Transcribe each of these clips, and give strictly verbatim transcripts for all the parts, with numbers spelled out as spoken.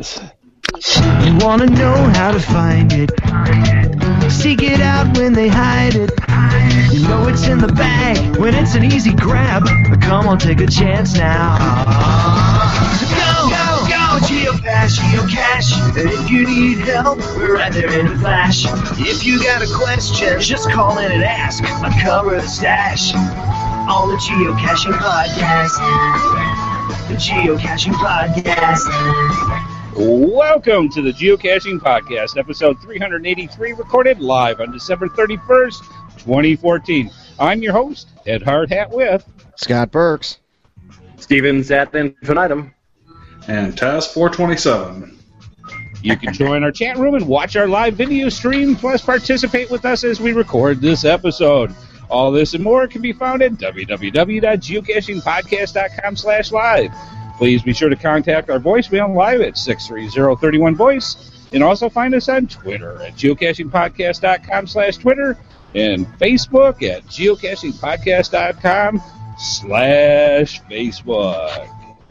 is. You wanna know how to find it. Seek it out when they hide it. You know it's in the bag when it's an easy grab. But come on, take a chance now. Go, go, go, geocache, geocache. And if you need help, we're right there in a flash. If you got a question, just call in and ask. Uncover the stash on the Geocaching Podcast. The Geocaching Podcast. Welcome to the Geocaching Podcast, episode three eighty-three, recorded live on December thirty-first, twenty fourteen. I'm your host, Ed Hardhat with Scott Burks, Stevens at infinitum, and Taz four twenty-seven. You can join our chat room and watch our live video stream, plus participate with us as we record this episode. All this and more can be found at w w w dot geocaching podcast dot com slash live. Please be sure to contact our voicemail live at six three zero, three one, voice, and also find us on Twitter at geocaching podcast dot com slash Twitter and Facebook at geocaching podcast dot com slash Facebook.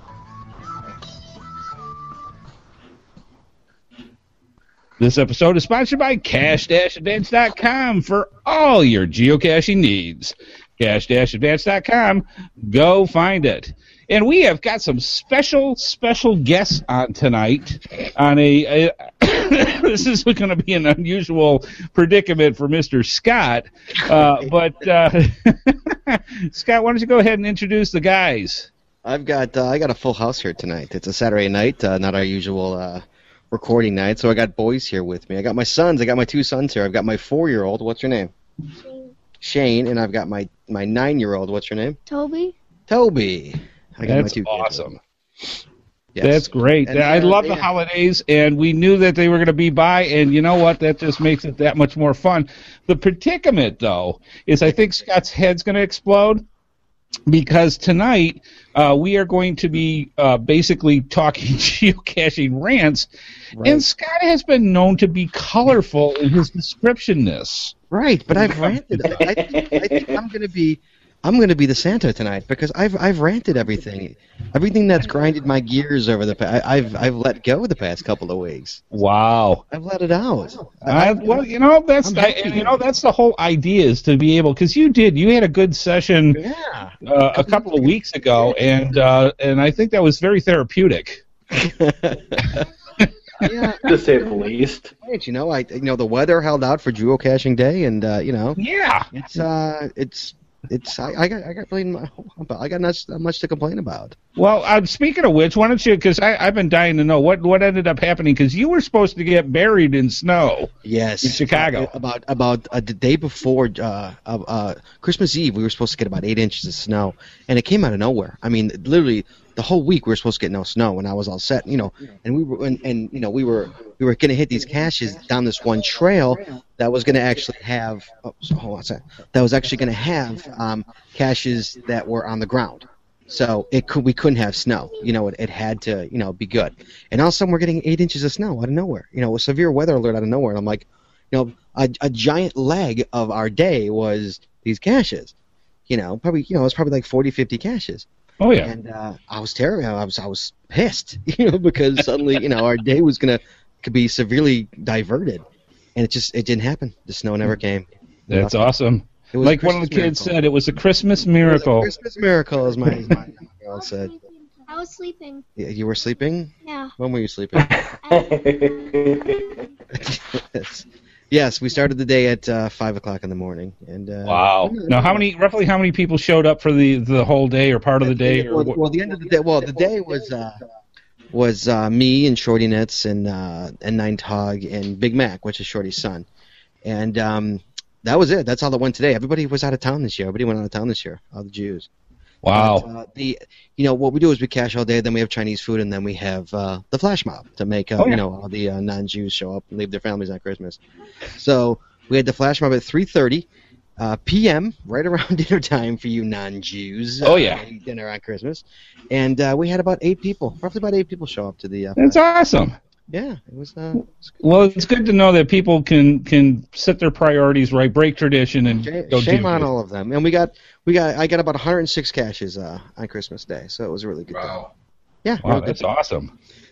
This episode is sponsored by cache dash advance dot com for all your geocaching needs. cache dash advance dot com, go find it. And we have got some special, special guests on tonight. On a, a this is going to be an unusual predicament for Mister Scott. Uh, but uh, Scott, why don't you go ahead and introduce the guys? I've got uh, I got a full house here tonight. It's a Saturday night, uh, not our usual uh, recording night. So I got boys here with me. I got my sons. I got my two sons here. I've got my four-year-old. What's your name? Shane. Shane, and I've got my my nine-year-old. What's your name? Toby. Toby. I got That's my two awesome. Yes. That's great. And, I uh, love yeah. the holidays, and we knew that they were going to be by, and you know what? That just makes it that much more fun. The predicament, though, is I think Scott's head's going to explode, because tonight uh, we are going to be uh, basically talking geocaching rants, Right. and Scott has been known to be colorful in his descriptionness. Right, but I've ranted. I, I, think, I think I'm going to be I'm going to be the Santa tonight because I've I've ranted everything, everything that's grinded my gears over the past. I've I've let go the past couple of weeks. Wow. I've let it out. I, well, you know that's I'm I, happy. you know that's the whole idea, is to be able, because you did you had a good session Yeah. uh, a couple of weeks ago, and uh, and I think that was very therapeutic. Yeah. to say the least. Right, you know, I you know the weather held out for geocaching day, and uh, you know Yeah. it's uh it's it's I, I got I got really I got not much to complain about. Well, uh, speaking of which, why don't you? Because I've been dying to know what what ended up happening. Because you were supposed to get buried in snow. Yes, In Chicago. About about uh, the day before uh, uh, uh, Christmas Eve, we were supposed to get about eight inches of snow, and it came out of nowhere. I mean, literally the whole week we were supposed to get no snow, and I was all set, you know. And we were and, and you know we were we were going to hit these caches down this one trail that was going to actually have oh, so hold on a second, that was actually going to have um, caches that were on the ground. So it could we couldn't have snow. You know, it, it had to, you know, be good. And all of a sudden we're getting eight inches of snow out of nowhere. You know, a severe weather alert out of nowhere. And I'm like, you know, a, a giant leg of our day was these caches. You know, probably, you know, it was probably like forty, fifty caches. Oh yeah. And uh, I was terrible. I was I was pissed, you know, because suddenly, you know, our day was gonna could be severely diverted, and it just it didn't happen. The snow never came. That's Nothing. awesome. It was a Like one of the Christmas kids miracle. said, it was a Christmas It was a miracle. Christmas miracle, as my, as my girl said. I was sleeping. Yeah, you were sleeping? Yeah. When were you sleeping? yes. Yes, we started the day at uh, five o'clock in the morning, and uh, Wow. Now, how many roughly how many people showed up for the the whole day or part of the day? Or Well, what? well, the end of the day. Well, the day was uh, was uh, me and Shorty Nets and uh, and Nine Tog and Big Mac, which is Shorty's son, and um, that was it. That's all that went today. Everybody was out of town this year. Everybody went out of town this year. All the Jews. Wow. But, uh, the you know what we do is we cache all day, then we have Chinese food, and then we have uh, the flash mob to make uh, Oh, yeah. you know all the uh, non-Jews show up and leave their families on Christmas. So we had the flash mob at three thirty uh, p m right around dinner time for you non-Jews. Oh, uh, yeah. eat dinner on Christmas, and uh, we had about eight people, roughly about eight people show up to the. Uh, That's awesome. Yeah, it was. Uh, it was good. Well, it's good to know that people can can set their priorities right, break tradition, and Shame, go shame do on it. all of them. And we got we got I got about one hundred six caches uh, on Christmas Day, so it was a really good day. Wow. Yeah. Wow, really good that's day. awesome.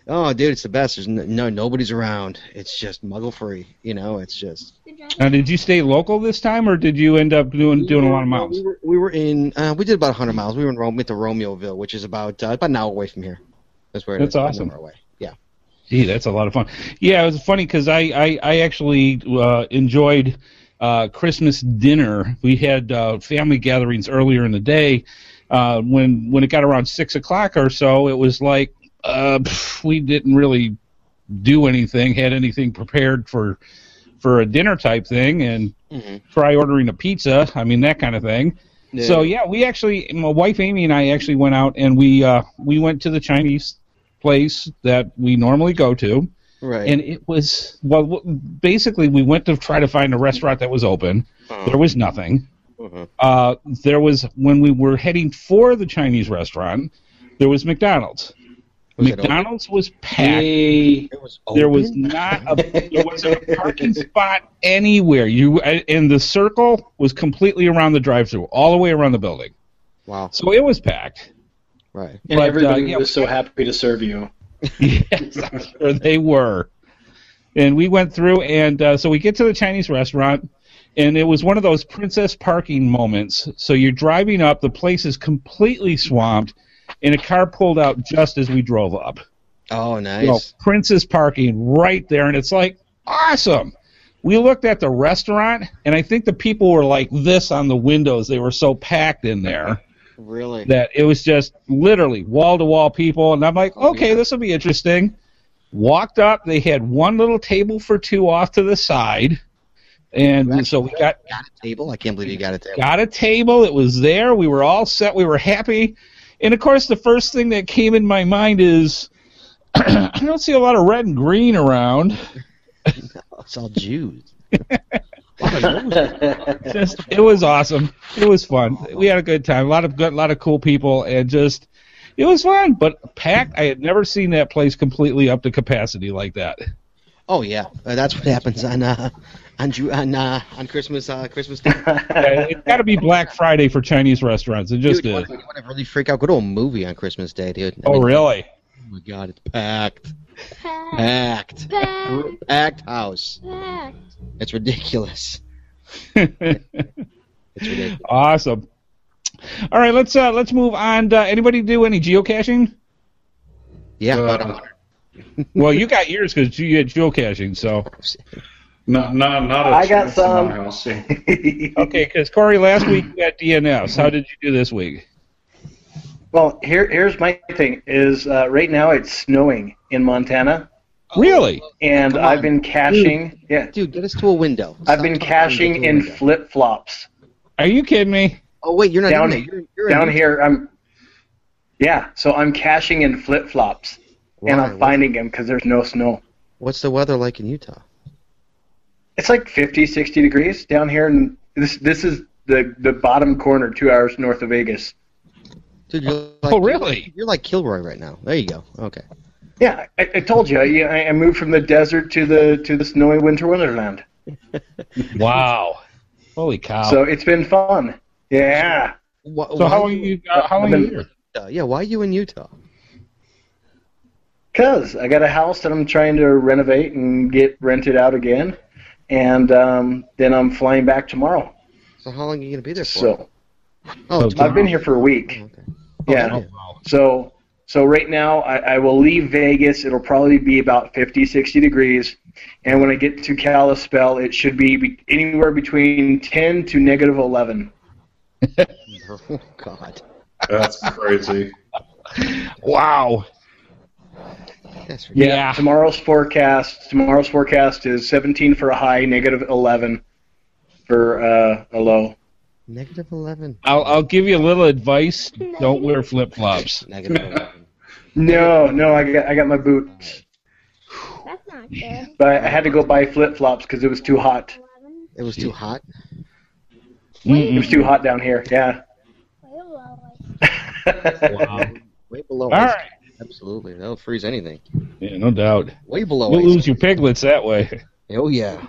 Oh, dude, it's the best. There's no, no nobody's around. It's just muggle free. You know, it's just. Good job. Now, did you stay local this time, or did you end up doing doing a lot of miles? We were, we were in. Uh, we did about one hundred miles. We were in Rome, went to Romeoville, which is about uh, about an hour away from here. That's where it That's is. about awesome. An hour away. Yeah. Gee, that's a lot of fun. Yeah, it was funny because I, I, I actually uh, enjoyed uh, Christmas dinner. We had uh, family gatherings earlier in the day. Uh, when when it got around six o'clock or so, it was like uh, pff, we didn't really do anything, had anything prepared for for a dinner type thing, and Mm-hmm. try ordering a pizza. I mean, that kind of thing. Yeah. So yeah, we actually, my wife Amy and I actually went out and we uh, we went to the Chinese place that we normally go to, Right. and it was well, w- basically we went to try to find a restaurant that was open. Uh-huh. There was nothing. Uh-huh. Uh, there was when we were heading for the Chinese restaurant, there was McDonald's. Was it open? McDonald's was packed. Yay. It was There open? was not a there wasn't a parking spot anywhere. You and the circle was completely around the drive-through, all the way around the building. Wow. So it was packed. Right. And But, everybody uh, yeah, was so happy to serve you. Yes, I'm sure they were. And we went through, and uh, so we get to the Chinese restaurant, and it was one of those princess parking moments. So you're driving up, the place is completely swamped, and a car pulled out just as we drove up. Oh, nice. You know, princess parking right there, and it's like, awesome. We looked at the restaurant, and I think the people were like this on the windows. They were so packed in there Really? that it was just literally wall-to-wall people, and I'm like, okay, this will be interesting. Walked up, they had one little table for two off to the side, and so we got Got a table? I can't believe you got a table. got a table. It was there. We were all set. We were happy. And, of course, the first thing that came in my mind is I don't see a lot of red and green around. It's all Jews. Just, it was awesome. It was fun. We had a good time. A lot of good, a lot of cool people, and just it was fun. But packed. I had never seen that place completely up to capacity like that. Oh yeah, uh, that's what happens on uh, on Ju- on uh, on Christmas uh, Christmas Day. Yeah, it's got to be Black Friday for Chinese restaurants. It just Dude, you is. want, you want to really freak out? Go to a movie on Christmas Day, dude. I Oh, mean, really? Oh my God, it's packed, Packed. packed, Packed. packed house. Packed. It's ridiculous. It's ridiculous. Awesome. All right, let's uh, let's move on. Uh, anybody do any geocaching? Yeah, Uh, about a hundred. Well, you got yours because you had geocaching. So Not, not, not a I got chance in some. my house. okay, because Corey, last week you got D N Fs. How did you do this week? Well, here here's my thing is uh, right now it's snowing in Montana, Really? and Come I've on. been caching. Yeah, Dude, get us to a window. I've Stop been talking, caching get to a in window. flip flops Are you kidding me? Oh wait, you're not down in there. You're, you're in down Utah. here. I'm yeah, so I'm caching in flip flops, and Why? I'm finding them because there's no snow. What's the weather like in Utah? It's like fifty, sixty degrees down here, and this this is the the bottom corner, two hours north of Vegas. Dude, you're like, Oh, really? You're like Kilroy right now. There you go. Okay. Yeah, I, I told you. I, I moved from the desert to the to the snowy winter wonderland. Wow. Holy cow. So it's been fun. Yeah. Wh- So why how are long you uh, how long I've are been- you here? Utah? Yeah, why are you in Utah? Because I got a house that I'm trying to renovate and get rented out again, and um, then I'm flying back tomorrow. So how long are you gonna be there for? So oh, So- I've been here for a week. Oh, okay. Yeah. Oh, wow. So so right now I, I will leave Vegas. It'll probably be about fifty, sixty degrees, and when I get to Kalispell, it should be, be anywhere between ten to negative eleven. Oh God, That's crazy. Wow. that's ridiculous. Yeah. Yeah. Tomorrow's forecast. Tomorrow's forecast is seventeen for a high, negative eleven for uh, a low. Negative eleven. I'll I'll give you a little advice. Don't wear flip flops. Negative eleven. No, no, I got I got my boots, That's not good. but I had to go buy flip flops because it was too hot. eleven. It was too hot. It was Mm-mm. too hot down here. Yeah. Way below us. Wow. Way below. All ice. right. Absolutely, that'll freeze anything. Yeah, no doubt. Way below. You'll ice. lose your piglets that way. Oh yeah.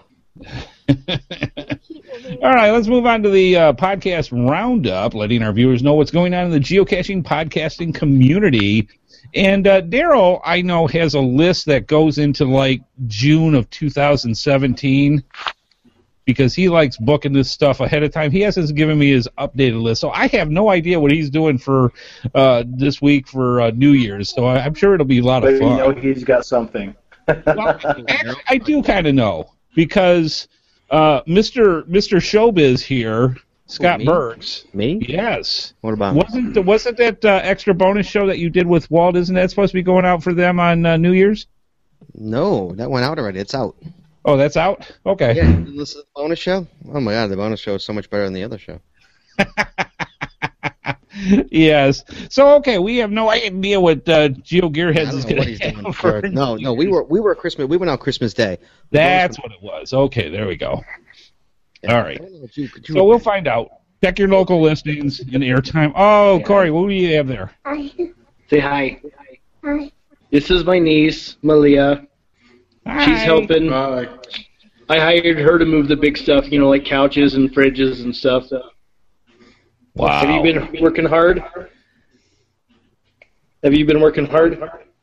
Heat will be- All right, let's move on to the uh, podcast roundup, letting our viewers know what's going on in the geocaching podcasting community. And uh, Daryl, I know, has a list that goes into like June of two thousand seventeen because he likes booking this stuff ahead of time. He hasn't given me his updated list, so I have no idea what he's doing for uh, this week for uh, New Year's. So I, I'm sure it'll be a lot But of you fun. know he's got something. Well, actually, I do kind of know because uh, Mister Mister Showbiz here, Scott me? Burks. Me? Yes. What about? Wasn't the, wasn't that uh, extra bonus show that you did with Walt? Isn't that supposed to be going out for them on uh, New Year's? No, that went out already. It's out. Oh, that's out. Okay. Yeah, you listen to the bonus show? Oh my god, the bonus show is so much better than the other show. Yes. So okay, we have no idea what uh, Geo I Gearheads don't is know going what to he's have doing. for For, no, no, we were we were Christmas. We went out Christmas Day. The That's bonus- what it was. Okay, there we go. yeah, all I right. don't know what you- what you- So we'll find out. Check your local listings and airtime. Oh, Corey, what do you have there? Hi. Say hi. Hi. This is my niece, Malia. Hi. She's helping. Bye. I hired her to move the big stuff, you know, like couches and fridges and stuff. Wow. Have you been working hard? Have you been working hard?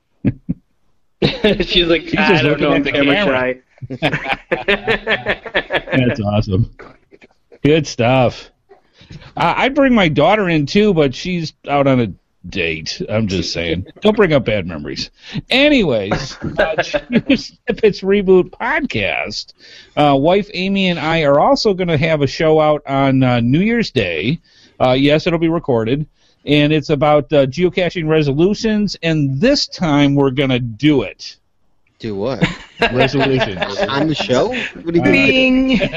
She's like, She's I just don't know, I'm looking at the camera shy. That's awesome. Good stuff. Uh, I'd bring my daughter in too, but she's out on a date. I'm just saying. Don't bring up bad memories. Anyways, uh, Snippets Reboot Podcast. Uh, wife Amy and I are also going to have a show out on uh, New Year's Day. Uh, yes, it'll be recorded. And it's about uh, geocaching resolutions, and this time we're going to do it. Do what? Resolutions. On the show? What do you do?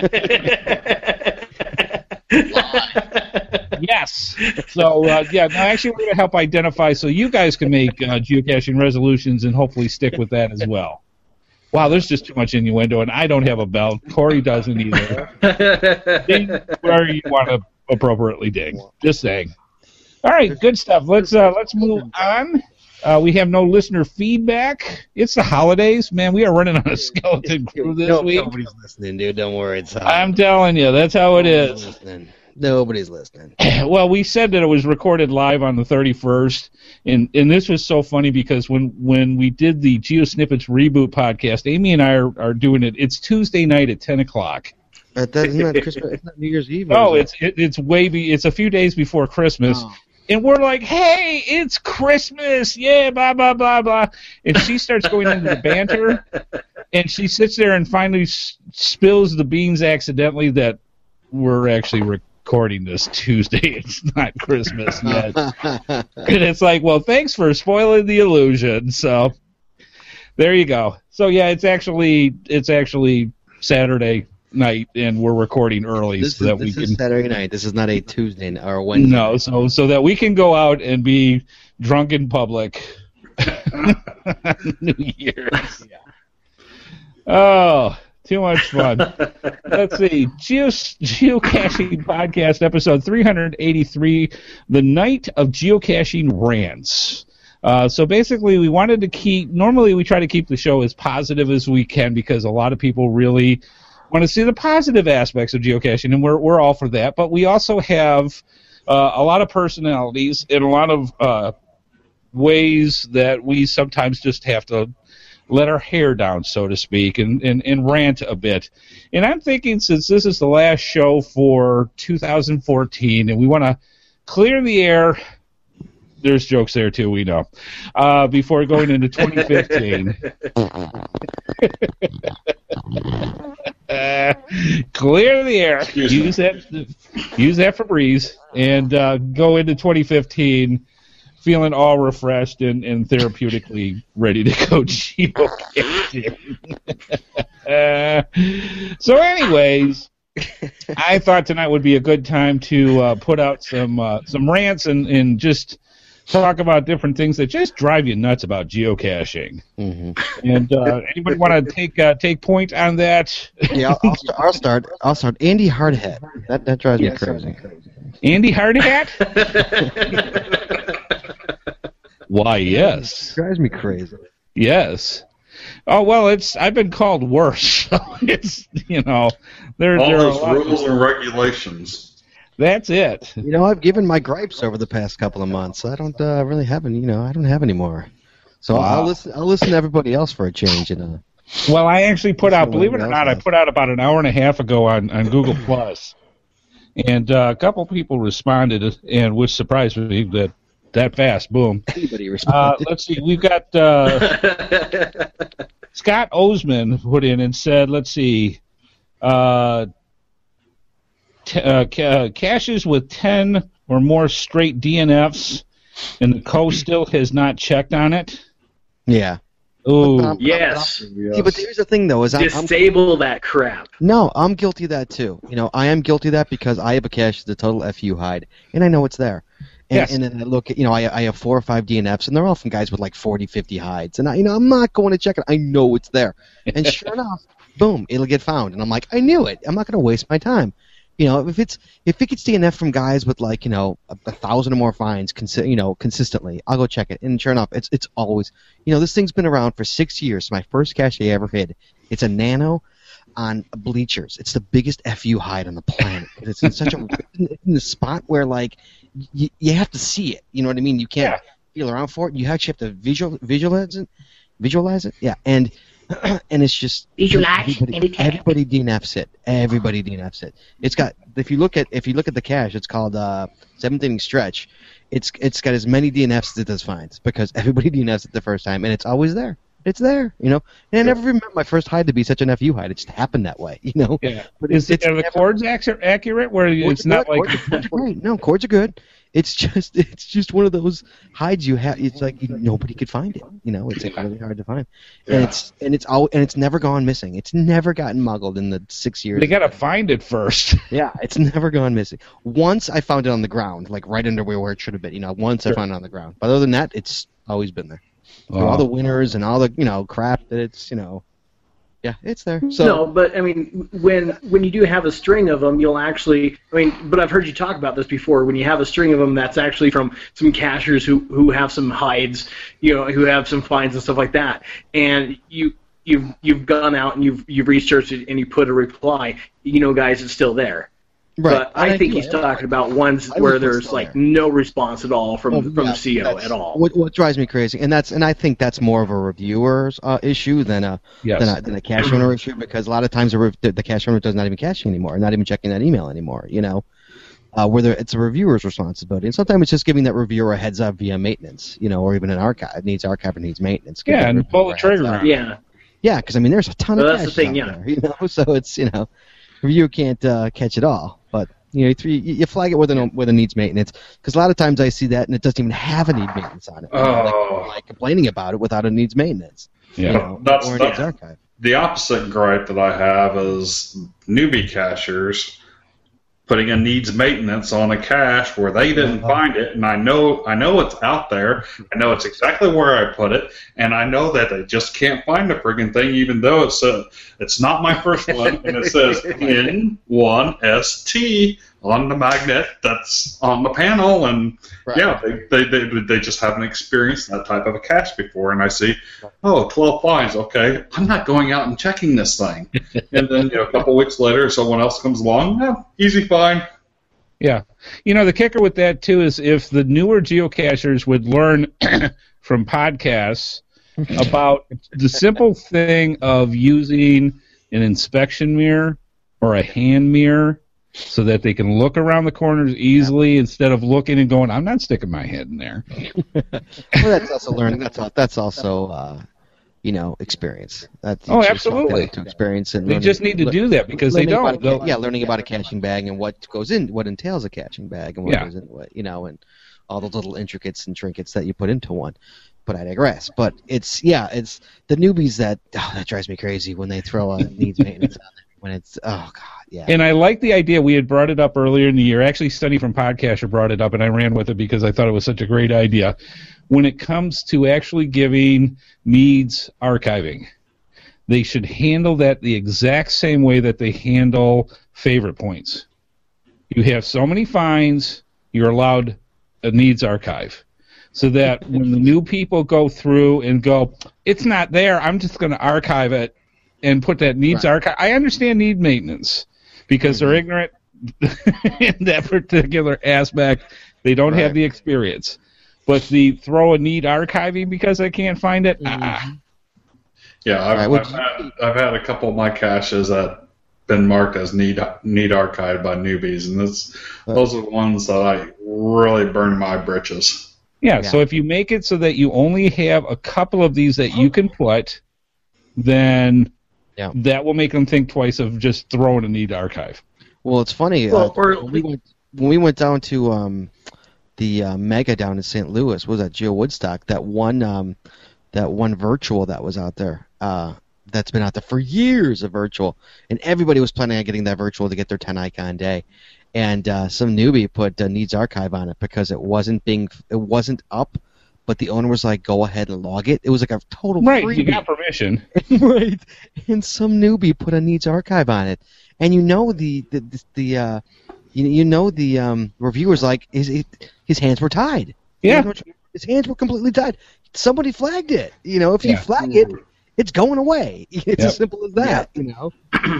Yes. So, uh, yeah, no, actually, we're going to help identify so you guys can make uh, geocaching resolutions and hopefully stick with that as well. Wow, there's just too much innuendo, and I don't have a belt. Corey doesn't either. Ding where you want to appropriately ding. Just saying. All right, good stuff. Let's uh, let's move on. Uh, we have no listener feedback. It's the holidays, man. We are running on a skeleton crew this No, week. Nobody's listening, dude. Don't worry. It's uh, I'm telling you, that's how it nobody's is. listening. Nobody's listening. Well, we said that it was recorded live on the thirty-first, and and this was so funny because when, when we did the Geo Snippets Reboot podcast, Amy and I are, are doing it. It's Tuesday night at ten o'clock. Uh, that, isn't that Christmas? It's not New Year's Eve. or Oh, is it's it, it's way be, it's a few days before Christmas. Oh. And we're like, hey, it's Christmas, yeah, blah, blah, blah, blah. And she starts going into the banter, and she sits there and finally s- spills the beans accidentally that we're actually recording this Tuesday. It's not Christmas yet. And it's like, well, thanks for spoiling the illusion. So there you go. So, yeah, it's actually it's actually Saturday night, and we're recording early This so is, that this we is can... Saturday night. This is not a Tuesday n- or a Wednesday. No, so so that we can go out and be drunk in public on New Year's. Oh, too much fun. Let's see. Geo, Geocaching Podcast, episode three eighty-three, The Night of Geocaching Rants. Uh, so basically, we wanted to keep, normally we try to keep the show as positive as we can because a lot of people really want to see the positive aspects of geocaching, and we're we're all for that. But we also have uh, a lot of personalities and a lot of uh, ways that we sometimes just have to let our hair down, so to speak, and, and, and rant a bit. And I'm thinking, since this is the last show for two thousand fourteen, and we want to clear the air. There's jokes there too, we know. Uh, before going into twenty fifteen. Uh, clear the air. Excuse use that. Use that Febreze, and uh, go into twenty fifteen feeling all refreshed and, and therapeutically ready to go geocaching. uh, so, anyways, I thought tonight would be a good time to uh, put out some uh, some rants and, and just talk about different things that just drive you nuts about geocaching. Mm-hmm. And uh, anybody want to take uh, take point on that? Yeah, I'll, I'll, st- I'll start. I'll start. Andy Hardhead. That that drives me crazy. Andy Hardhat? Why, yes. Drives me crazy. Yes. Oh, well, it's I've been called worse. So it's, you know, there, All there are a those lot of- rules and regulations. That's it. You know, I've given my gripes over the past couple of months. I don't uh, really have any. You know, I don't have any more. So Wow. I'll listen. I'll listen to everybody else for a change. And uh, Well, I actually put That's out, what believe it or everybody not, I else has. put out about an hour and a half ago on, on Google Plus, and uh, a couple people responded, and which surprised me that that fast, boom. anybody Uh, responded? let's see, we've got uh, Scott Osman put in and said, let's see, uh, t- uh, ca- caches with ten or more straight D N Fs, and the co still has not checked on it. yeah. Ooh, Um, Yes. See, but here's the thing, though, is I'm, I'm Disable that crap. no, I'm guilty of that too. You know, I am guilty of that because I have a cache that's a total F U hide, and I know it's there. And, Yes. and then I look at, you know, I, I have four or five D N Fs, and they're all from guys with like forty, fifty hides. And, I, you know, I'm not going to check it. I know it's there. And sure enough, boom, it'll get found. And I'm like, I knew it. I'm not going to waste my time. You know, if it's if it gets D N F from guys with like, you know, a, a thousand or more finds, consi- you know, consistently, I'll go check it. And sure enough, it's it's always, you know, this thing's been around for six years. My first cache I ever hid. It's a nano on bleachers. It's the biggest F U hide on the planet. And it's in such a in the spot where like you you have to see it. You know what I mean? You can't Yeah. feel around for it. You actually have to visual visualize it. Visualize it. Yeah, and and it's just Visualize everybody, and detect. everybody D N Fs it. Everybody D N Fs it. It's got if you look at if you look at the cache, it's called uh, seventh inning stretch. It's it's got as many D N Fs as it does finds because everybody D N Fs it the first time, and it's always there. It's there, you know. And I never remember my first hide to be such an F U hide. It just happened that way, you know. yeah. But Is it's it, are the never- chords accu- accurate where Chords it's are not good. like... Chords are- chords are great. No, chords are good. It's just it's just one of those hides you have. It's like you, nobody could find it. You know, it's like, really hard to find. And Yeah. it's and it's all and it's never gone missing. It's never gotten muggled in the six years. They got to find it first. Yeah, it's never gone missing. Once I found it on the ground, like right under where it should have been. You know, once I Sure. found it on the ground. But other than that, it's always been there. Through all the winners and all the you know crap that it's you know, yeah, it's there. So no, but I mean, when when you do have a string of them, you'll actually. I mean, but I've heard you talk about this before. When you have a string of them, that's actually from some cachers who who have some hides, you know, who have some finds and stuff like that. And you you've you've gone out and you've you've researched it and you put a reply. You know, guys, it's still there. right. But I And think do he's it. talking about ones I where would put there's still like there. no response at all from Oh, from yeah, C O that's- at all. What, what drives me crazy, and that's and I think that's more of a reviewer's uh, issue than a Yes. than a, than a cache owner issue because a lot of times the, rev- the, the cache owner does not even caching anymore, not even checking that email anymore. You know, uh, whether it's a reviewer's responsibility, and sometimes it's just giving that reviewer a heads up via maintenance, you know, or even an archive needs archive or needs maintenance. Give Yeah, that and reviewer pull the a heads trigger up. on it. Yeah. Yeah, because I mean, there's a ton Well, of that's the caches thing, out yeah. there, you know, so it's you know, reviewer can't uh, catch it all, but. You know, you, you flag it with a with a needs maintenance because a lot of times I see that and it doesn't even have a need maintenance on it. You know, like, Oh. like complaining about it without a needs maintenance. Yeah. You know, That's- or a that's- needs archive. The opposite gripe that I have is newbie cachers putting a needs maintenance on a cache where they didn't find it, and I know I know it's out there. I know it's exactly where I put it, and I know that they just can't find the friggin' thing, even though it's a, it's not my first one, and it says N one S T on the magnet that's on the panel, and Right. yeah, they, they, they, they just haven't experienced that type of a cache before, and I see, oh, twelve finds, okay, I'm not going out and checking this thing. And then you know, a couple weeks later, someone else comes along, yeah, easy find. Yeah. You know, the kicker with that, too, is if the newer geocachers would learn from podcasts about the simple thing of using an inspection mirror or a hand mirror so that they can look around the corners easily instead of looking and going, I'm not sticking my head in there. Well, that's also learning. That's al- that's also uh, you know experience. That's, you Oh, just absolutely. have To experience and They learning- just need to le- do that because they learning don't. about a ca- They'll- yeah, learning about a caching bag and what goes in, what entails a caching bag, and what Yeah. goes into it, you know, and all those little intricates and trinkets that you put into one. But I digress. But it's yeah, it's the newbies that oh, that drives me crazy when they throw a needs maintenance on there. When it's oh god, yeah. And I like the idea. We had brought it up earlier in the year. Actually, Study from Podcaster brought it up, and I ran with it because I thought it was such a great idea. When it comes to actually giving needs archiving, they should handle that the exact same way that they handle favorite points. You have so many finds, you're allowed a needs archive. So that when the new people go through and go, it's not there, I'm just going to archive it and put that needs Right. archive. I understand need maintenance because they're ignorant. in that particular aspect. They don't Right. have the experience. But the throw a need archiving because I can't find it, Mhm. ah, Yeah, I've, Right, would I've, you- had, I've had a couple of my caches that been marked as need need archived by newbies, and this, those are the ones that I really burn my britches. yeah, Yeah. so if you make it so that you only have a couple of these that you can put, then Yeah. that will make them think twice of just throwing a need archive. Well, it's funny. Well, uh, or- when, we went, when we went down to um, the uh, Mega down in Saint Louis, what was that, Geo Woodstock? That one, um, that one virtual that was out there. Uh, that's been out there for years, a virtual, and everybody was planning on getting that virtual to get their ten icon day. And uh, some newbie put uh, needs archive on it because it wasn't being, it wasn't up, but the owner was like, "Go ahead and log it." It was like a total Right, freebie. you got permission. Right, and some newbie put a needs archive on it, and you know the the the, the uh, you, you know the um, reviewers like his his hands were tied. Yeah. His hands were completely tied. Somebody flagged it. You know, if you Yeah. flag it, it's going away. It's Yep. as simple as that. You know.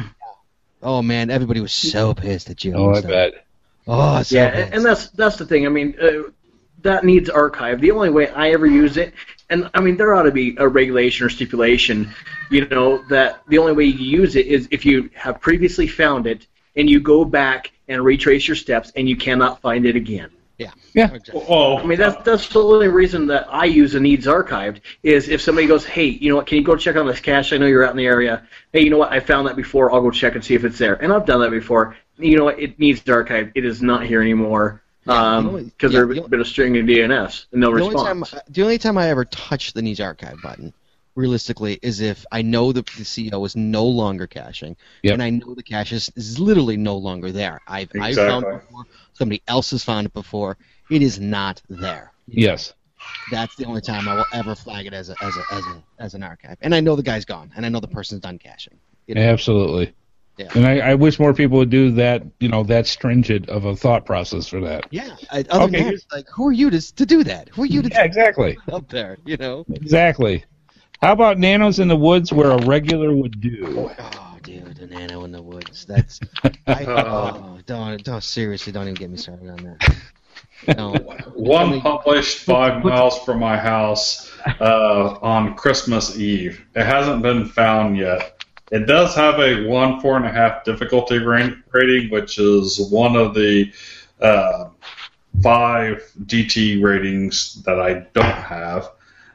Oh man, everybody was so pissed at you. Oh, I bet. Oh, so Yeah, pissed. and and that's that's the thing. I mean, uh, that needs archive. The only way I ever use it, and I mean, there ought to be a regulation or stipulation, you know, that the only way you use it is if you have previously found it and you go back and retrace your steps and you cannot find it again. yeah. Yeah. Exactly. Oh, I mean, that's that's the only reason that I use a needs archived is if somebody goes, hey, you know what, can you go check on this cache? I know you're out in the area. Hey, you know what, I found that before. I'll go check and see if it's there. And I've done that before. You know what, it needs archived. It is not here anymore Yeah, because the only- um, yeah, there's the o- been a string of D N S and no the only time response. the only time I ever touch the needs archive button, realistically, is if I know the, the C E O is no longer caching, Yep. and I know the cache is, is literally no longer there. I've I've found Exactly. it before. Somebody else has found it before. It is not there. Yes. That's the only time I will ever flag it as a as a as a as an archive. And I know the guy's gone, and I know the person's done caching. You know? Absolutely. Yeah. And I, I wish more people would do that, you know, that stringent of a thought process for that. Yeah. I, other Okay, than that, here's- it's like, who are you to to do that? Who are you to Yeah, exactly. put up there? You know. Exactly. How about nanos in the woods where a regular would do? Oh, dude, a nano in the woods. That's. I, oh, don't don't seriously don't even get me started on that. No. one published five miles from my house uh, on Christmas Eve. It hasn't been found yet. It does have a one four and a half difficulty ra- rating, which is one of the uh, five D T ratings that I don't have,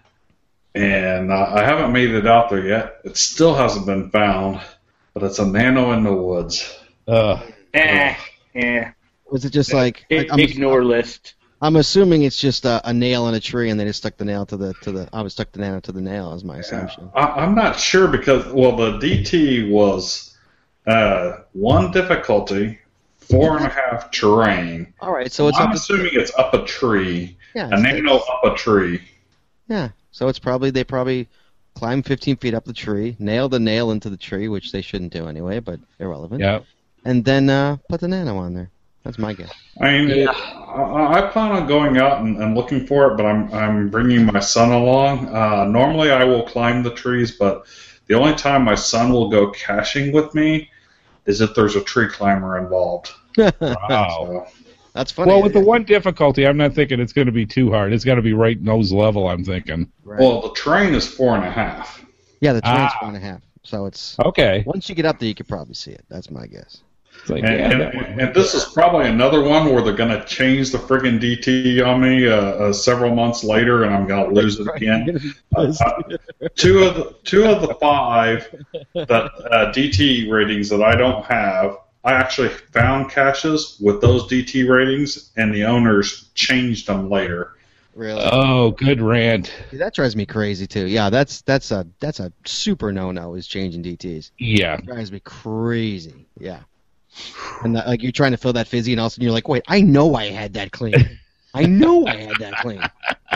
and uh, I haven't made it out there yet. It still hasn't been found, but it's a nano in the woods. Uh, Eh, yeah. Was it just like I- I'm, Ignore list. I'm assuming it's just a, a nail in a tree, and they just stuck the nail to the to the. I was stuck the nail to the nail, is my assumption. I, I'm not sure because, well, the D T was uh, one difficulty, four and a half terrain. All right, so it's I'm up. assuming it's up a tree. Yeah, A it's- nano up a tree. yeah. So it's probably they probably climbed fifteen feet up the tree, nailed the nail into the tree, which they shouldn't do anyway, but irrelevant. yeah. And then uh, put the nano on there. That's my guess. I mean, I, I plan on going out and, and looking for it, but I'm I'm bringing my son along. Uh, normally, I will climb the trees, but the only time my son will go caching with me is if there's a tree climber involved. Wow. So, That's funny. Well, with the one difficulty, I'm not thinking it's going to be too hard. It's got to be right nose level, I'm thinking. Right. well, the terrain is four and a half. yeah, the terrain's Ah. four and a half. So it's Okay. once you get up there, you could probably see it. That's my guess. It's like, And, yeah, and, that one- and this is probably another one where they're going to change the friggin' D T on me uh, uh, several months later, and I'm going to lose it again. Uh, uh, two of the two of the five that uh, D T ratings that I don't have, I actually found caches with those D T ratings, and the owners changed them later. Really? Oh, good rant. See, that drives me crazy too. Yeah, that's that's a that's a super no-no is changing D Ts. Yeah. Drives me crazy. Yeah. And that, like you're trying to fill that fizzy, and all of a sudden you're like, wait, I know I had that clean. I know I had that clean.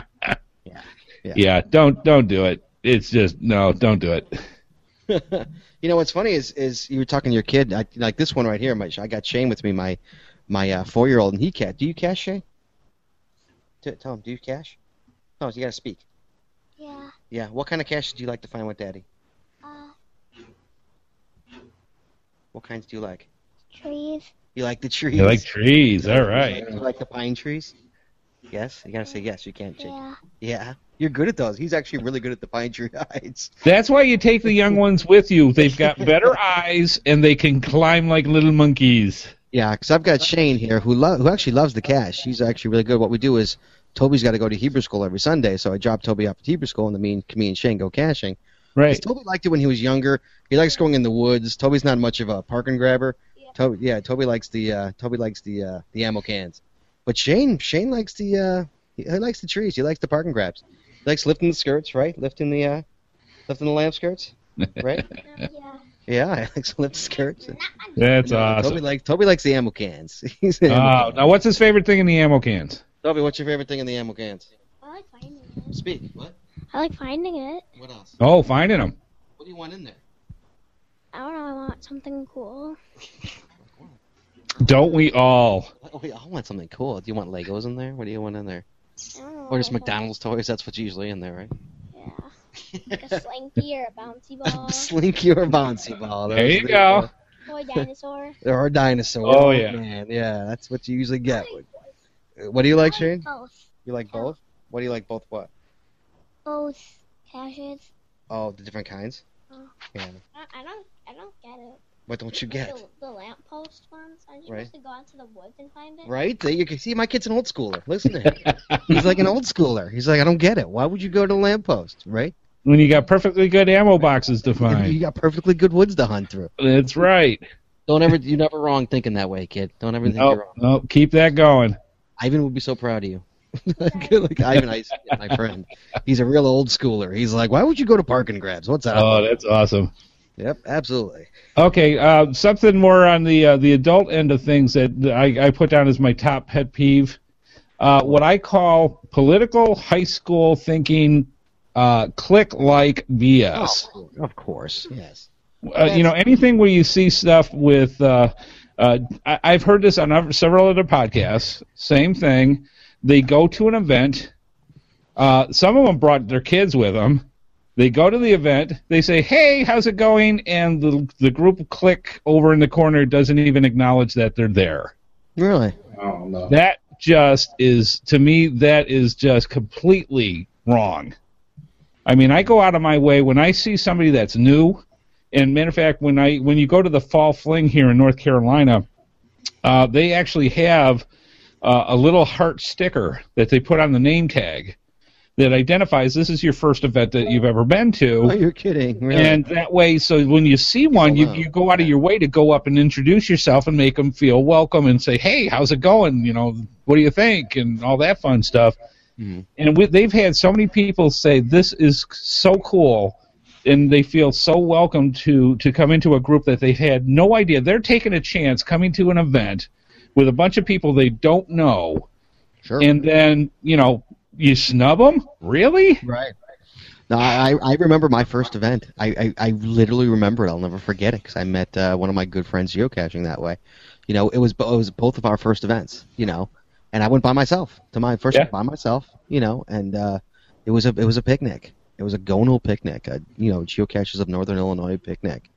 Yeah, don't don't do it. It's just, no, don't do it. You know what's funny is is you were talking to your kid, I, like this one right here. My I got Shane with me, my my uh, four year old, and he cat. Do you cash, Shane? T- tell him, do you cash? No, you gotta speak. Yeah. Yeah. What kind of cash do you like to find with Daddy? Uh, What kinds do you like? trees. You like the trees? You like trees, all right. You like the pine trees? Yes? You gotta say yes. You can't shake. Yeah. Yeah. You're good at those. He's actually really good at the pine tree hides. That's why you take the young ones with you. They've got better eyes, and they can climb like little monkeys. Yeah, because I've got Shane here who lo- who actually loves the cash. He's actually really good. What we do is Toby's got to go to Hebrew school every Sunday, so I drop Toby off at Hebrew school, and then me and, me and Shane go caching. 'Cause Right. Toby liked it when he was younger. He likes going in the woods. Toby's not much of a park and grabber. Yeah. Toby, yeah, Toby likes the uh, Toby likes the uh, the ammo cans. But Shane, Shane likes the uh, he, he likes the trees. He likes the park and grabs. He likes lifting the skirts, right? Lifting the uh, lifting the lamp skirts, right? Yeah. Yeah, he likes to lift the skirts. That's Toby awesome. likes Toby likes the ammo cans. He's an ammo Uh, can. now, what's his favorite thing in the ammo cans? Toby, what's your favorite thing in the ammo cans? I like finding it. Speak. What? I like finding it. What else? Oh, finding them. What do you want in there? I don't know. I want something cool. Don't we all? Oh, wait, I want something cool. Do you want Legos in there? What do you want in there? I don't know. Or just I thought- McDonald's toys? That's what's usually in there, right? Yeah. Like a slinky or a bouncy ball. Slinky or a bouncy ball. There Those you are the- go. Toy dinosaur. Or a dinosaur. Oh, yeah. Man. Yeah, that's what you usually get. What do you like, Shane? Both. You like both? What do you like both what? Both caches. Oh, the different kinds? Oh. Yeah. I, I don't. I don't get it. What don't you get? The, the lamppost ones. I'm supposed Right. to go out to the woods and find it. Right? There you can see my kid's an old schooler. Listen to him. He's like an old schooler. He's like, I don't get it. Why would you go to the lamppost, right? When you got perfectly good ammo boxes to You find. got perfectly good woods to hunt through. That's right. Don't ever, you're never wrong thinking that way, kid. Don't ever think you're No, wrong. no, keep that going. Ivan would be so proud of you. Like Ivan, I, my friend, he's a real old schooler. He's like, why would you go to park and grabs? What's that? Oh, that's awesome. Yep, absolutely. Okay, uh, something more on the uh, the adult end of things that I, I put down as my top pet peeve. Uh, what I call political high school thinking, uh, click-like B S. Oh, of course, yes. Uh, you know, anything where you see stuff with, uh, uh, I, I've heard this on other- several other podcasts, same thing. They go to an event. Uh, some of them brought their kids with them. They go to the event. They say, hey, how's it going? And the, the group click over in the corner doesn't even acknowledge that they're there. Really? Oh no. That just is, to me, that is just completely wrong. I mean, I go out of my way when I see somebody that's new. And matter of fact, when I when you go to the Fall Fling here in North Carolina, uh, they actually have uh, a little heart sticker that they put on the name tag that identifies this is your first event that you've ever been Oh, to. you're kidding. Really? And that way, so when you see one, you, you go out of your way to go up and introduce yourself and make them feel welcome and say, hey, how's it going? You know, what do you think? And all that fun stuff. Mhm. And we, they've had so many people say, this is so cool, and they feel so welcome to, to come into a group that they've had no idea. They're taking a chance coming to an event with a bunch of people they don't know, Sure. and then, you know, you snub them? Really? Right. No, I I remember my first event. I, I, I literally remember it. I'll never forget it because I met uh, one of my good friends geocaching that way. You know, it was it was both of our first events. You know, and I went by myself to my first Yeah. one by myself. You know, and uh, it was a it was a picnic. It was a Gonal picnic. A, you know, Geocaches of Northern Illinois picnic.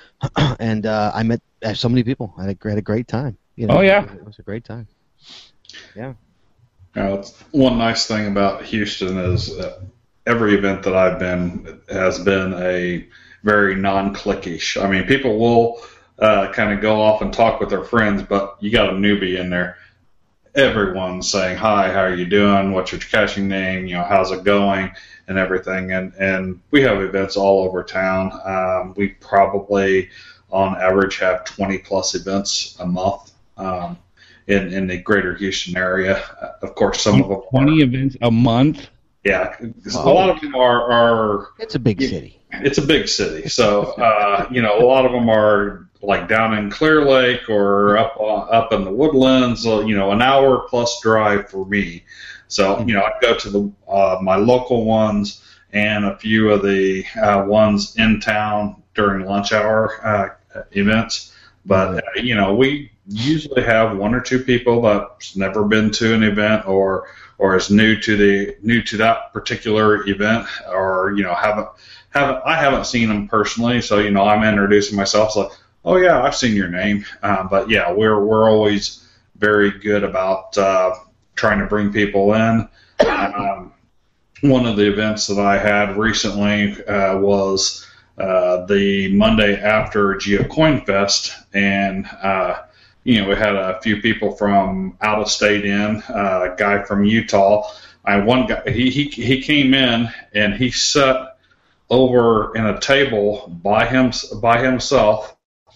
And uh, I met uh, so many people. I had a, had a great time. You know, Oh, yeah. it was a great time. Yeah. You know, it's, one nice thing about Houston is that every event that I've been has been a very non-clickish. I mean, people will uh, kind of go off and talk with their friends, but you got a newbie in there. Everyone's saying, hi, how are you doing? What's your caching name? You know, how's it going? And everything. And, and we have events all over town. Um, we probably, on average, have twenty plus events a month. Um, In, in the greater Houston area. Uh, of course, some of them twenty are, events a month? yeah, a lot of them are, are It's a big Yeah. city. it's a big city. So, uh, you know, a lot of them are like down in Clear Lake or up uh, up in the Woodlands, uh, you know, an hour plus drive for me. So, you know, I go to the uh, my local ones and a few of the uh, ones in town during lunch hour uh, events. But, uh, you know, we usually have one or two people that's never been to an event or or is new to the new to that particular event, or you know haven't haven't I haven't seen them personally, so you know I'm introducing myself. So oh yeah, I've seen your name. Uh, but yeah, we're we're always very good about uh, trying to bring people in. Um, one of the events that I had recently uh, was uh, the Monday after GeoCoin Fest, and uh, you know, we had a few people from out of state in, uh, a guy from Utah. I one guy he, he he came in and he sat over in a table by him by himself,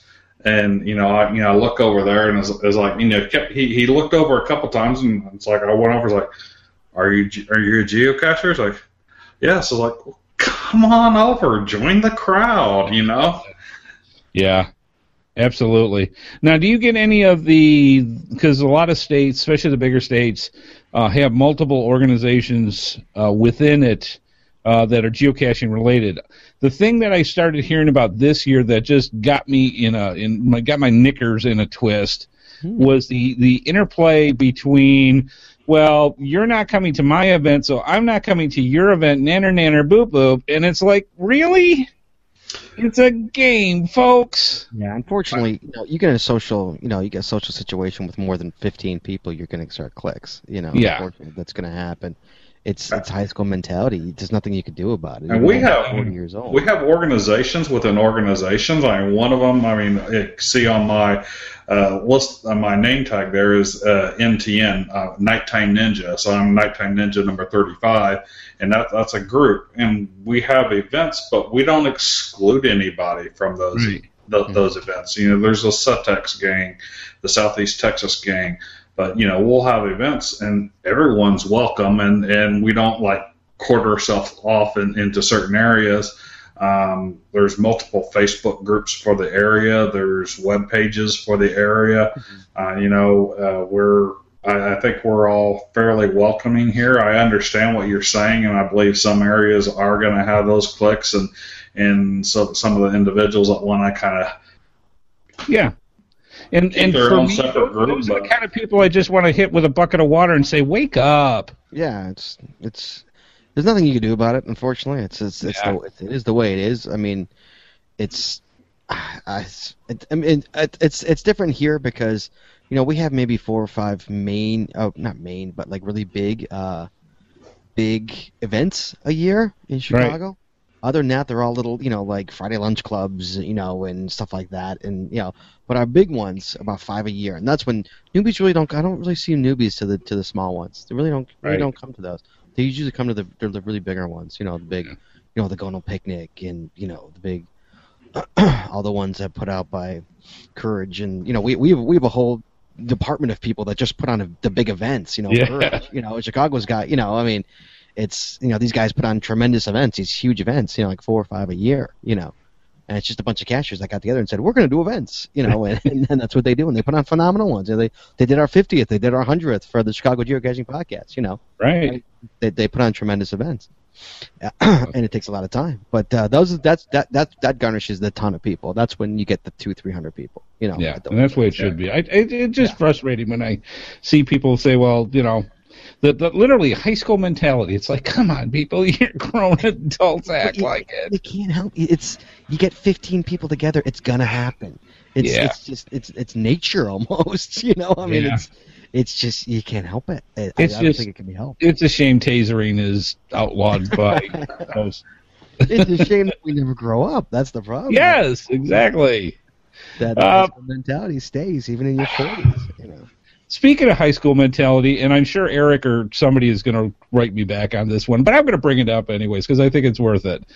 and you know I you know I look over there and it's, it's like you know kept, he he looked over a couple times and it's like I went over, it's like, are you are you a geocacher? It's like, yeah. So like, well, come on over, join the crowd, you know. Yeah. Absolutely. Now, do you get any of the, because a lot of states, especially the bigger states, uh, have multiple organizations uh, within it uh, that are geocaching related. The thing that I started hearing about this year that just got me in a, in my, got my knickers in a twist hmm. was the, the interplay between, well, you're not coming to my event, so I'm not coming to your event, nanner, nanner, boop, boop. And it's like, really? It's a game, folks. Yeah, unfortunately, you know, you get in a social, you know, you get a social situation with more than fifteen people, you're going to start clicks. You know, yeah, unfortunately, that's going to happen. It's it's high school mentality. There's nothing you can do about it. And we have forty years old. We have organizations within organizations. I mean, one of them. I mean, it, see on my uh, list, on my name tag there is uh, N T N, uh, Nighttime Ninja. So I'm Nighttime Ninja number thirty-five, and that that's a group. And we have events, but we don't exclude anybody from those right. the, mm-hmm. those events. You know, there's the Sutex gang, the Southeast Texas gang. But, you know, we'll have events, and everyone's welcome, and, and we don't, like, quarter ourselves off in, into certain areas. Um, there's multiple Facebook groups for the area. There's web pages for the area. Uh, you know, uh, we're I, I think we're all fairly welcoming here. I understand what you're saying, and I believe some areas are going to have those clicks, and, and so some of the individuals that want to kind of... Yeah. And and for me, those are the kind of people I just want to hit with a bucket of water and say, "Wake up!" Yeah, it's it's there's nothing you can do about it. Unfortunately, it's it's, it's yeah. the, it is the way it is. I mean, it's I, it, I mean it, it's it's different here because you know we have maybe four or five main, oh not main, but like really big, uh, big events a year in Chicago. Right. Other than that, they're all little, you know, like Friday lunch clubs, you know, and stuff like that. And, you know, but our big ones, about five a year. And that's when newbies really don't, I don't really see newbies to the to the small ones. They really don't really right. don't come to those. They usually come to the, the really bigger ones, you know, the big, yeah. you know, the Gonal Picnic and, you know, the big, all the ones that put out by Courage. And, you know, we we have, we have a whole department of people that just put on a, the big events, you know, yeah. Courage, you know, Chicago's got, you know, I mean, it's, you know, these guys put on tremendous events, these huge events, you know, like four or five a year, you know. And it's just a bunch of cashers that got together and said, we're going to do events, you know, and, and, and that's what they do. And they put on phenomenal ones. You know, they they did our fiftieth, they did our hundredth for the Chicago Geocaching Podcast, you know. Right. They they put on tremendous events. And it takes a lot of time. But uh, those that's that, that that garnishes the ton of people. That's when you get the two, three hundred people, you know. Yeah, and that's the way it should be. I, it, it's just yeah. frustrating when I see people say, well, you know, The, the literally high school mentality. It's like, come on, people, you're grown adults, act you, like it. You can't help. It's you get fifteen people together, it's gonna happen. It's yeah. it's just it's it's nature almost. You know, I mean, yeah. it's it's just you can't help it. I, it's I don't just, think it can be helped. It's a shame tasering is outlawed by most. It's a shame that we never grow up. That's the problem. Yes, exactly. That uh, mentality stays even in your forties. You know. Speaking of high school mentality, and I'm sure Eric or somebody is going to write me back on this one, but I'm going to bring it up anyways because I think it's worth it.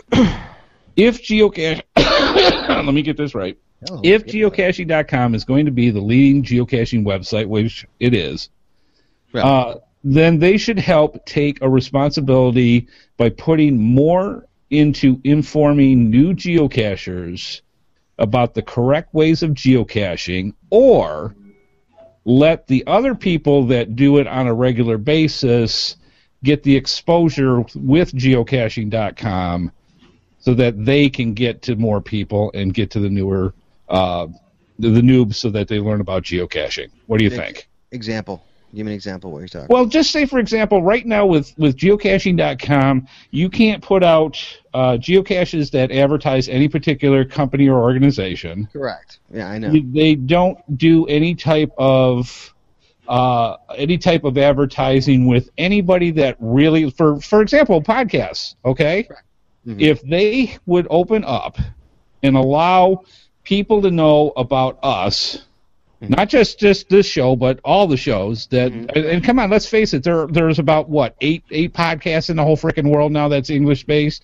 If geocache, let me get this right. Oh, if geocaching dot com is going to be the leading geocaching website, which it is, right. uh, then they should help take a responsibility by putting more into informing new geocachers about the correct ways of geocaching, or let the other people that do it on a regular basis get the exposure with geocaching dot com so that they can get to more people and get to the newer, uh, the, the noobs so that they learn about geocaching. What do you think? Example. Give me an example of what you're talking Well, just say, for example, right now with, with geocaching dot com, you can't put out uh, geocaches that advertise any particular company or organization. Correct. Yeah, I know. They don't do any type of uh, any type of advertising with anybody that really, for for example, podcasts. Okay, mm-hmm. If they would open up and allow people to know about us. Not just, just this show, but all the shows that. Mm-hmm. And come on, let's face it. There, there's about what eight, eight podcasts in the whole freaking world now that's English based.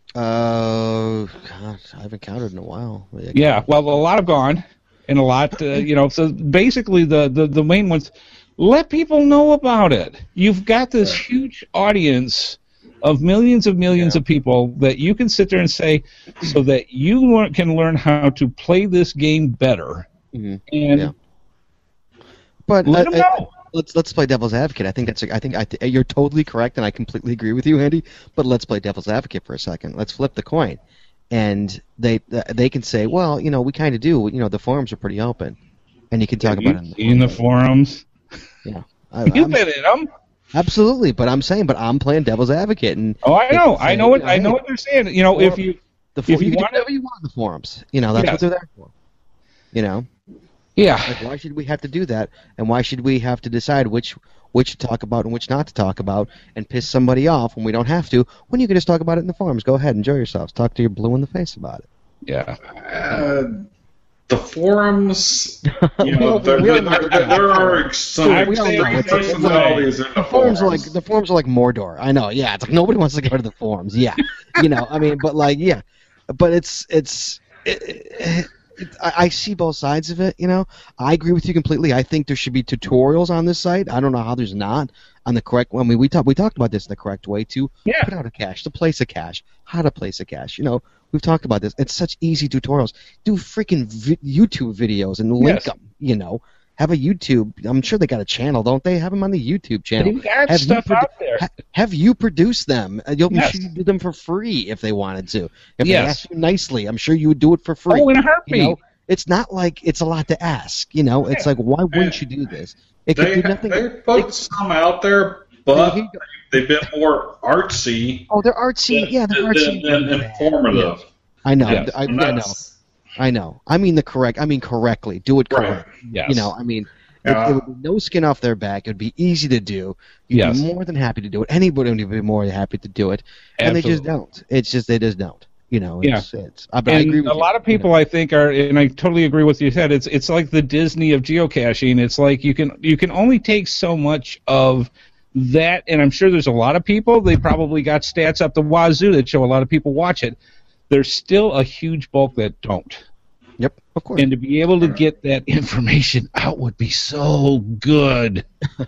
Uh, God, I haven't counted in a while. Yeah, yeah well, a lot have gone, and a lot, uh, you know. So basically, the, the, the main ones. Let people know about it. You've got this yeah. huge audience of millions of millions yeah. of people that you can sit there and say, so that you learn, can learn how to play this game better. Mm-hmm. And yeah. But let uh, them know. Let's let's play devil's advocate. I think that's a, I think I th- you're totally correct, and I completely agree with you, Andy. But let's play devil's advocate for a second. Let's flip the coin, and they they can say, well, you know, we kind of do. You know, the forums are pretty open, and you can talk yeah, about it in the, in the forums. Yeah, I, you've I'm, been in them. Absolutely, but I'm saying, but I'm playing devil's advocate, and oh, I know, say, I know what you know, I know what they're saying. You know, if you the for, if you, you can want do whatever you want in the forums, you know, that's yes. what they're there for. You know. Yeah. Like, why should we have to do that? And why should we have to decide which which to talk about and which not to talk about and piss somebody off when we don't have to? When you can just talk about it in the forums. Go ahead, enjoy yourselves. Talk to your blue in the face about it. Yeah. Uh, the forums, you know, there, there, there, there are some we don't know. It's, it's, it's like, the forums are like the forums are like Mordor. I know. Yeah, it's like nobody wants to go to the forums. Yeah, you know. I mean, but like, yeah, but it's it's. It, it, I, I see both sides of it, you know. I agree with you completely. I think there should be tutorials on this site. I don't know how there's not on the correct. I mean, we talked we talked about this in the correct way to yeah. put out a cache, to place a cache, how to place a cache. You know, we've talked about this. It's such easy tutorials. Do freaking vi- YouTube videos and link yes. them. You know, have a YouTube. I'm sure they got a channel, don't they? Have them on the YouTube channel. They've got have stuff you produ- out there. Ha- have you produce them? You'll yes. I'm sure you do them for free if they wanted to. If yes. they asked you nicely, I'm sure you would do it for free. Oh, in a heartbeat. You know? It's not like it's a lot to ask, you know. It's like, why wouldn't you do this? It could they, do nothing. They put they, some out there, but they've been more artsy. Oh, they're artsy. Than, yeah, they're artsy. Than, than informative. Yeah. I know. Yes. I, I know. I know. I mean the correct. I mean correctly. Do it correct. Right. Yes. You know. I mean, yeah. it, it would be no skin off their back. It would be easy to do. You'd yes. be more than happy to do it. Anybody would be more than happy to do it, and Absolutely. they just don't. It's just they just don't. You know, it's, yeah. it's, I, but and I agree with a you. lot of people, you know. I think, are, and I totally agree with you said. It's it's like the Disney of geocaching. It's like you can you can only take so much of that, and I'm sure there's a lot of people. They probably got stats up the wazoo that show a lot of people watch it. There's still a huge bulk that don't. Yep, of course. And to be able to get that information out would be so good.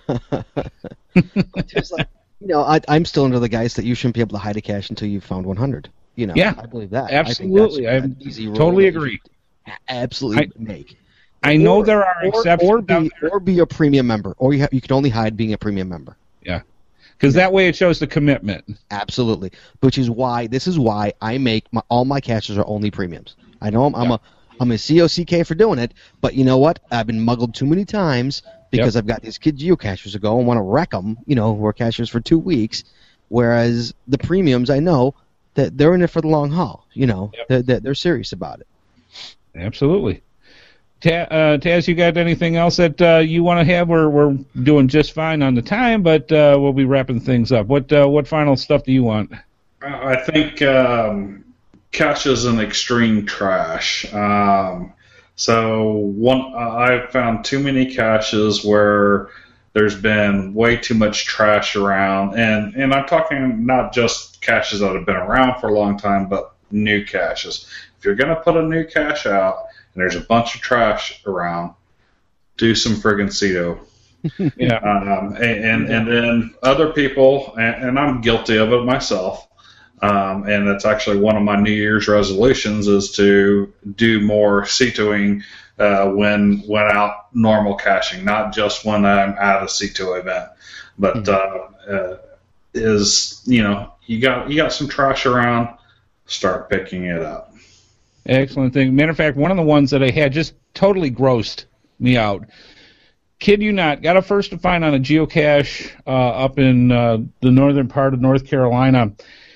Just like, you know, I, I'm still under the guise that you shouldn't be able to hide a cache until you've found one hundred. You know, yeah, I believe that. Absolutely, I, think that's, I totally agree. Absolutely I, make. I know or, there are or, exceptions. Or be, or be a premium member, or you ha- you can only hide being a premium member. Yeah, because that way it shows the commitment. Absolutely, which is why this is why I make my, all my caches are only premiums. I know I'm, I'm yeah. a I'm a C O C K for doing it, but you know what? I've been muggled too many times because yep. I've got these kid geocachers who go and want to wreck them, you know, who are cachers for two weeks, whereas the premiums, I know that they're in it for the long haul. You know, yep. they're, they're, they're serious about it. Absolutely. Ta- uh, Taz, you got anything else that uh, you want to have? We're, we're doing just fine on the time, but uh, we'll be wrapping things up. What uh, what final stuff do you want? I think um, caches and extreme trash. Um, so one, uh, I've found too many caches where there's been way too much trash around, and, and I'm talking not just caches that have been around for a long time, but new caches. If you're going to put a new cache out and there's a bunch of trash around, do some friggin' C E O. yeah. Um, and, and, and then other people, and, and I'm guilty of it myself, um, and that's actually one of my New Year's resolutions is to do more C two ing uh, when when out normal caching, not just when I'm at a C two event. But mm-hmm. uh, uh, is you know you got you got some trash around, start picking it up. Excellent thing. Matter of fact, one of the ones that I had just totally grossed me out. Kid you not, got a first to find on a geocache uh, up in uh, the northern part of North Carolina.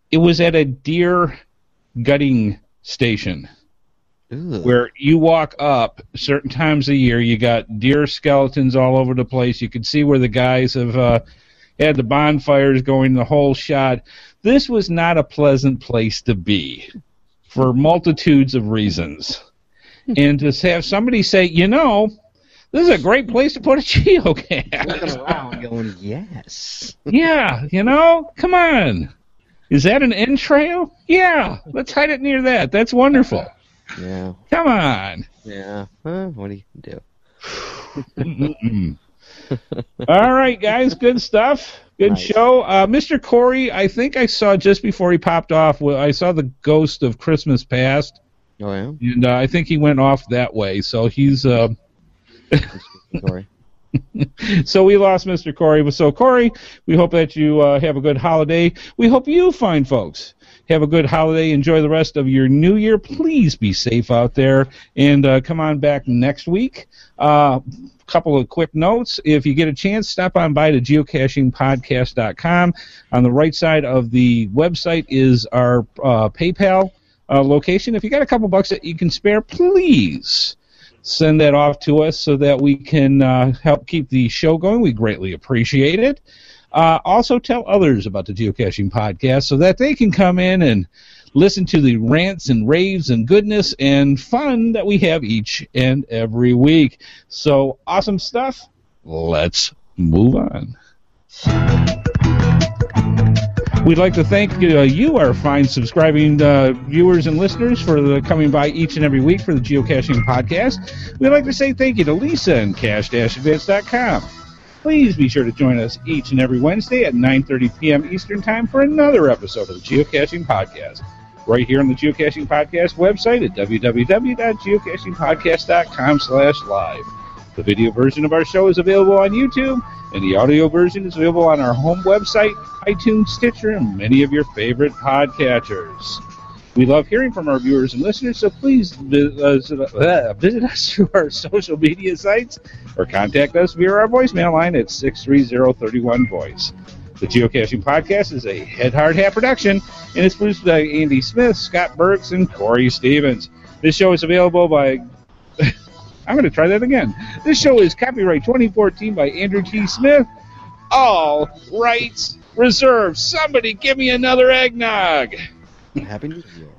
It was at a deer gutting station. Ugh. Where you walk up certain times a year, you got deer skeletons all over the place. You can see where the guys have uh, had the bonfires going, the whole shot. This was not a pleasant place to be for multitudes of reasons. And to have somebody say, you know, this is a great place to put a geocache. Looking around going, yes. Yeah, you know, come on. Is that an entrail? Yeah, let's hide it near that. That's wonderful. Yeah. Come on. Yeah. Huh, what do you do? Mm-mm-mm. All right, guys. Good stuff. Good Nice. show. Uh, Mister Corey, I think I saw just before he popped off, well, I saw the Ghost of Christmas Past, Oh, yeah? and uh, I think he went off that way. So he's... Uh, Sorry. so we lost Mister Corey. So, Corey, we hope that you uh, have a good holiday. We hope you fine folks have a good holiday. Enjoy the rest of your new year. Please be safe out there. And uh, come on back next week. A uh, couple of quick notes. If you get a chance, stop on by to geocaching podcast dot com. On the right side of the website is our uh, PayPal uh, location. If you got a couple bucks that you can spare, please send that off to us so that we can uh, help keep the show going. We greatly appreciate it. Uh, also, tell others about the Geocaching Podcast so that they can come in and listen to the rants and raves and goodness and fun that we have each and every week. So, awesome stuff. Let's move on. We'd like to thank uh, you, our fine subscribing uh, viewers and listeners, for the, coming by each and every week for the Geocaching Podcast. We'd like to say thank you to Lisa and cache dash advance dot com. Please be sure to join us each and every Wednesday at nine thirty p.m. Eastern Time for another episode of the Geocaching Podcast, right here on the Geocaching Podcast website at w w w dot geocaching podcast dot com slash live. The video version of our show is available on YouTube, and the audio version is available on our home website, iTunes, Stitcher, and many of your favorite podcatchers. We love hearing from our viewers and listeners, so please visit us through our social media sites or contact us via our voicemail line at six three zero, three one, voice. The Geocaching Podcast is a Head Hard Hat production, and it's produced by Andy Smith, Scott Burks, and Corey Stevens. This show is available by... I'm going to try that again. This show is copyright twenty fourteen by Andrew T. Smith. All rights reserved. Somebody give me another eggnog. Happy New Year.